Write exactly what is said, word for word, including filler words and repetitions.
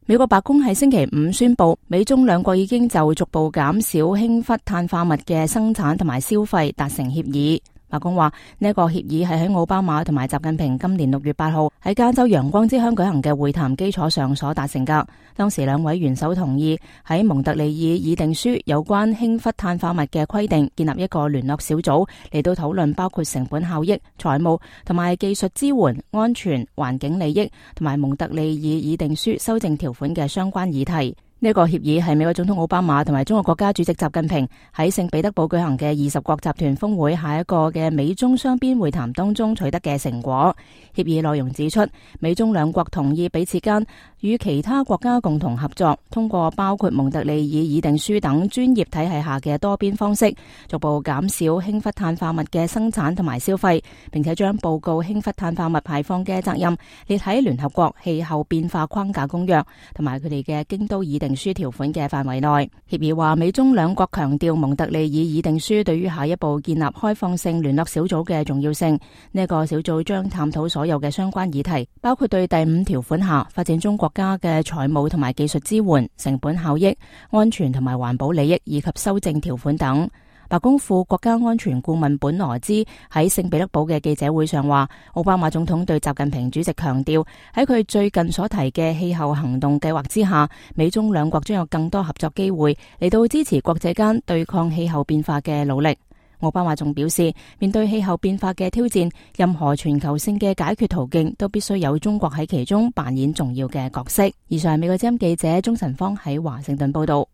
美國白宮喺星期五宣布，美中兩國已經就逐步減少氫氟碳化物嘅生產同埋消費達成協議。白宮話呢一個協議係喺奧巴馬同埋習近平今年六月八號喺加州陽光之鄉舉行嘅會談基礎上所達成噶。當時兩位元首同意喺蒙特利爾議定書有關氫氟碳化物嘅規定，建立一個聯絡小組嚟到討論包括成本效益、財務同埋技術支援、安全、環境利益同埋蒙特利爾議定書修正條款嘅相關議題。呢個協議係美國總統奧巴馬同埋中國國家主席習近平喺聖彼得堡舉行嘅二十國集團峰會下一個嘅美中雙邊會談當中取得嘅成果。協議內容指出，美中兩國同意彼此間與其他國家共同合作，通過包括蒙特利爾議定書等專業體系下嘅多邊方式，逐步減少氫氟碳化物嘅生產同埋消費，並且將報告氫氟碳化物排放嘅責任列喺聯合國氣候變化框架公約同埋佢哋嘅京都議定書條款嘅範圍內。協議話，美中兩國強調蒙特利爾議定書對於下一步建立開放性聯絡小組嘅重要性。呢、這個小組將探討所有嘅相關議題，包括對第五條款下發展中國家嘅財務同埋技術支援、成本效益、安全同埋環保利益以及修正條款等。白宮副國家安全顧問本羅茲喺聖彼得堡嘅記者會上話，奧巴馬總統對習近平主席強調，喺佢最近所提嘅氣候行動計劃之下，美中兩國將有更多合作機會嚟到支持國際間對抗氣候變化嘅努力。奧巴馬仲表示，面對氣候變化嘅挑戰，任何全球性嘅解決途徑都必須有中國喺其中扮演重要嘅角色。以上係美國之音記者鍾晨芳喺華盛頓報道。